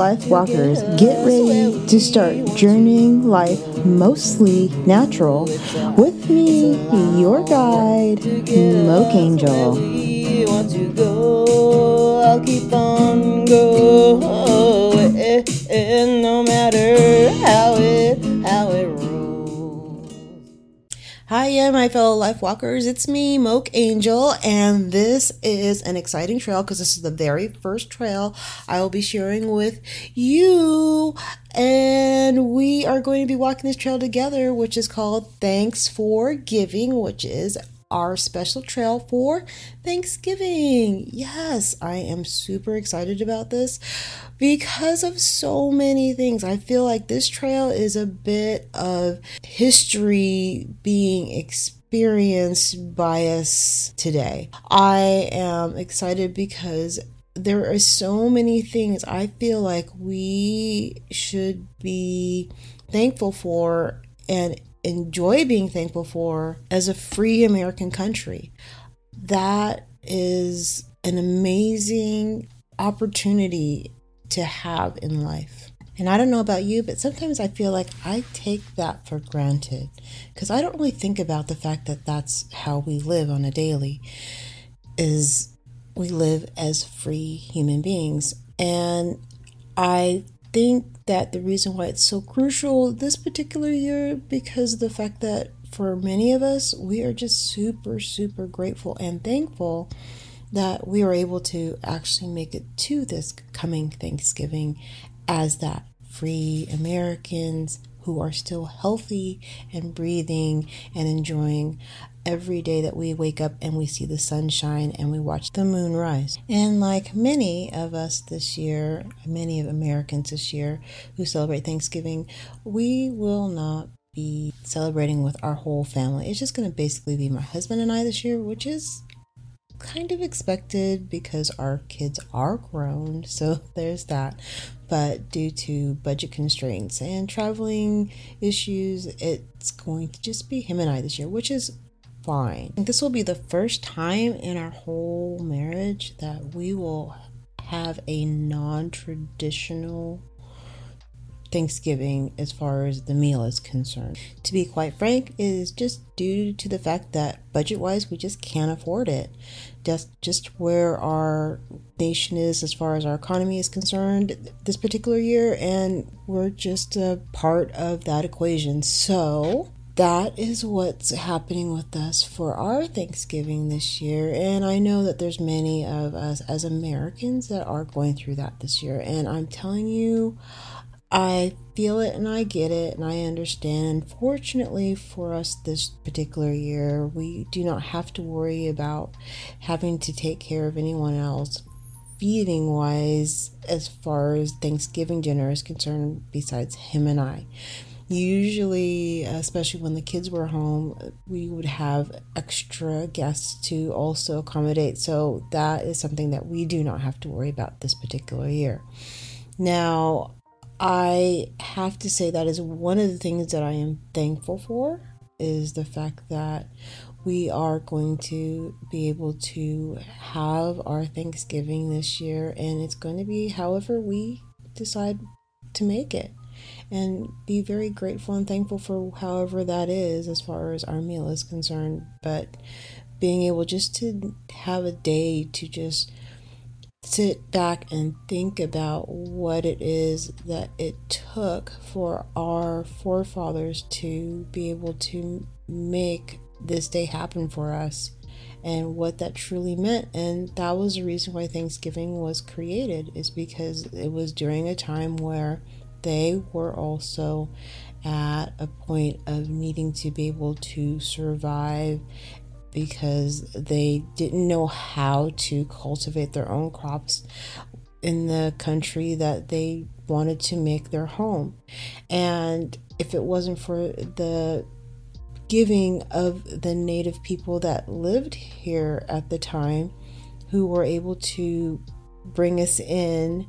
Life Walkers, get ready to start journeying life mostly natural with me, your guide, Moke Angel. Want to go, I'll keep on going, no matter how it rolls. Hiya, my fellow life walkers. It's me, Moke Angel, and this is an exciting trail because this is the very first trail I will be sharing with you. And we are going to be walking this trail together, which is called Thanks for Giving, which is our special trail for Thanksgiving. Yes, I am super excited about this because of so many things. I feel like this trail is a bit of history being experienced by us today. I am excited because there are so many things I feel like we should be thankful for and enjoy being thankful for as a free American country. That is an amazing opportunity to have in life. And I don't know about you, but sometimes I feel like I take that for granted because I don't really think about the fact that that's how we live on a daily, is we live as free human beings. And I think that the reason why it's so crucial this particular year, because of the fact that for many of us, we are just super, super grateful and thankful that we are able to actually make it to this coming Thanksgiving as that free Americans who are still healthy and breathing and enjoying every day that we wake up and we see the sunshine and we watch the moon rise. And like many of us this year, many of Americans this year who celebrate Thanksgiving, we will not be celebrating with our whole family. It's just going to basically be my husband and I this year, which is kind of expected because our kids are grown, so there's that. But due to budget constraints and traveling issues, it's going to just be him and I this year, which is fine. This will be the first time in our whole marriage that we will have a non-traditional Thanksgiving as far as the meal is concerned. To be quite frank, it is just due to the fact that budget-wise, we just can't afford it. Just where our nation is as far as our economy is concerned this particular year, and we're just a part of that equation. So that is what's happening with us for our Thanksgiving this year. And I know that there's many of us as Americans that are going through that this year. And I'm telling you, I feel it and I get it and I understand. Fortunately for us this particular year, we do not have to worry about having to take care of anyone else feeding wise as far as Thanksgiving dinner is concerned besides him and I. Usually, especially when the kids were home, we would have extra guests to also accommodate. So that is something that we do not have to worry about this particular year. Now, I have to say that is one of the things that I am thankful for, is the fact that we are going to be able to have our Thanksgiving this year, and it's going to be however we decide to make it. And be very grateful and thankful for however that is as far as our meal is concerned. But being able just to have a day to just sit back and think about what it is that it took for our forefathers to be able to make this day happen for us and what that truly meant. And that was the reason why Thanksgiving was created, is because it was during a time where they were also at a point of needing to be able to survive because they didn't know how to cultivate their own crops in the country that they wanted to make their home. And if it wasn't for the giving of the native people that lived here at the time, who were able to bring us in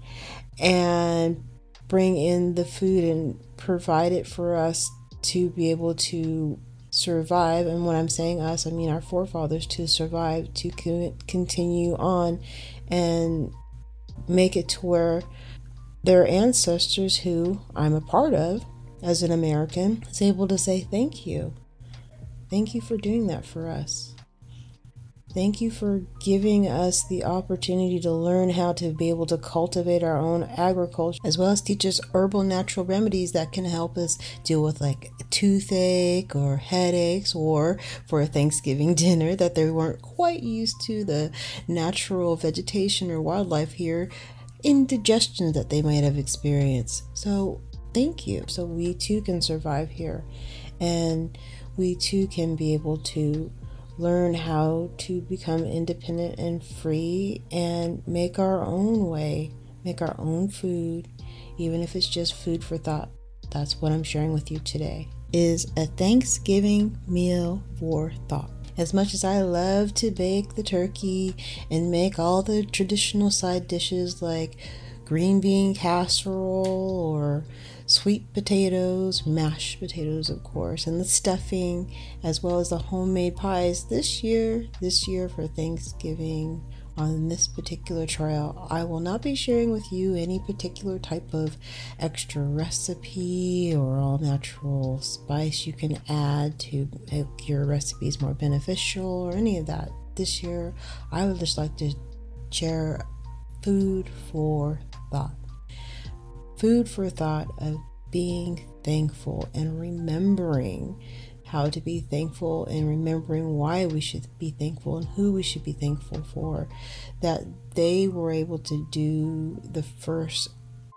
and bring in the food and provide it for us to be able to survive. And when I'm saying us, I mean our forefathers, to survive, to continue on and make it to where their ancestors, who I'm a part of as an American, is able to say thank you. Thank you for doing that for us. Thank you for giving us the opportunity to learn how to be able to cultivate our own agriculture, as well as teach us herbal natural remedies that can help us deal with like a toothache or headaches, or for a Thanksgiving dinner that they weren't quite used to, the natural vegetation or wildlife here, indigestion that they might have experienced. So thank you. So we too can survive here, and we too can be able to learn how to become independent and free and make our own way, make our own food, even if it's just food for thought. That's what I'm sharing with you today, is a Thanksgiving meal for thought. As much as I love to bake the turkey and make all the traditional side dishes like green bean casserole or sweet potatoes, mashed potatoes, of course, and the stuffing, as well as the homemade pies this year for Thanksgiving on this particular trail, I will not be sharing with you any particular type of extra recipe or all natural spice you can add to make your recipes more beneficial or any of that. This year, I would just like to share food for thought. Food for thought of being thankful and remembering how to be thankful and remembering why we should be thankful and who we should be thankful for. That they were able to do the first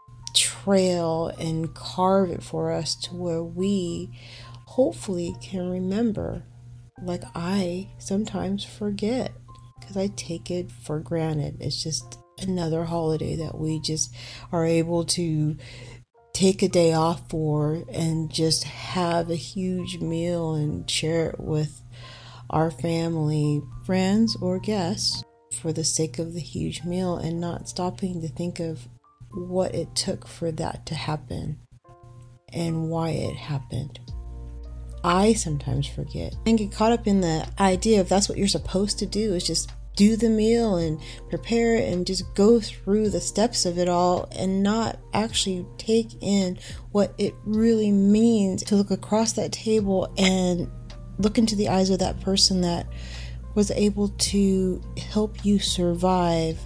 trail and carve it for us to where we hopefully can remember, like I sometimes forget because I take it for granted. It's just another holiday that we just are able to take a day off for and just have a huge meal and share it with our family, friends, or guests for the sake of the huge meal, and not stopping to think of what it took for that to happen and why it happened. I sometimes forget and get caught up in the idea of that's what you're supposed to do, is just do the meal and prepare it and just go through the steps of it all, and not actually take in what it really means to look across that table and look into the eyes of that person that was able to help you survive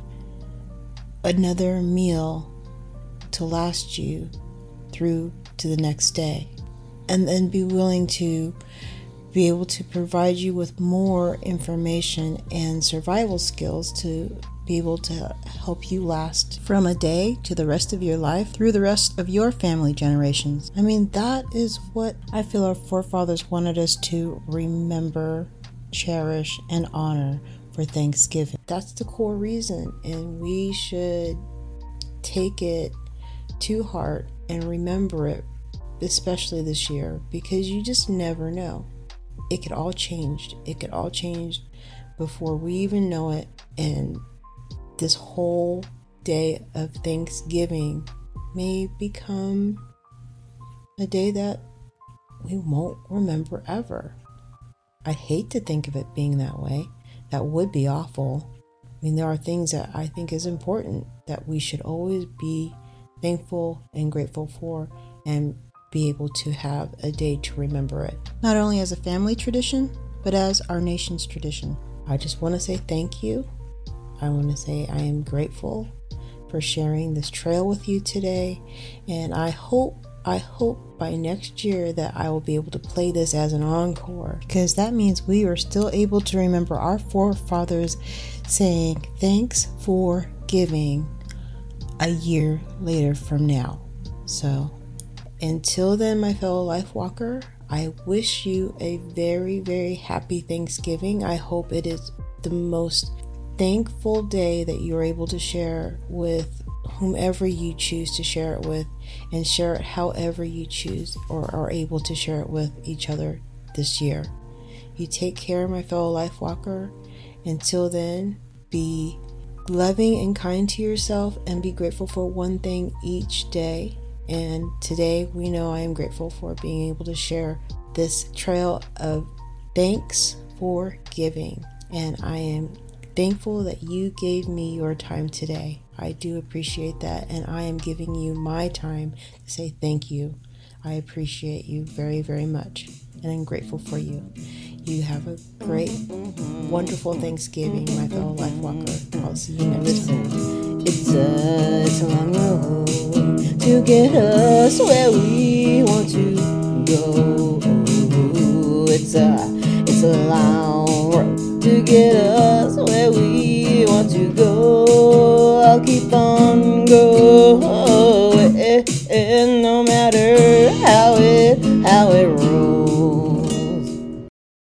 another meal to last you through to the next day, and then be willing to be able to provide you with more information and survival skills to be able to help you last from a day to the rest of your life through the rest of your family generations. I mean, that is what I feel our forefathers wanted us to remember, cherish, and honor for Thanksgiving. That's the core reason, and we should take it to heart and remember it, especially this year, because you just never know. It could all change. It could all change before we even know it. And this whole day of Thanksgiving may become a day that we won't remember ever. I hate to think of it being that way. That would be awful. I mean, there are things that I think is important that we should always be thankful and grateful for, and be able to have a day to remember it. Not only as a family tradition, but as our nation's tradition. I just want to say thank you. I want to say I am grateful for sharing this trail with you today. And I hope by next year that I will be able to play this as an encore, because that means we are still able to remember our forefathers saying thanks for giving a year later from now. So until then, my fellow life walker, I wish you a very, very happy Thanksgiving. I hope it is the most thankful day that you're able to share with whomever you choose to share it with, and share it however you choose or are able to share it with each other this year. You take care, my fellow life walker. Until then, be loving and kind to yourself, and be grateful for one thing each day. And today, we know I am grateful for being able to share this trail of thanks for giving. And I am thankful that you gave me your time today. I do appreciate that, and I am giving you my time to say thank you. I appreciate you very, very much, and I'm grateful for you. You have a great, wonderful Thanksgiving, my fellow life walker. I'll see you next time. It's a long road to get us where we want to go. It's a long road to get us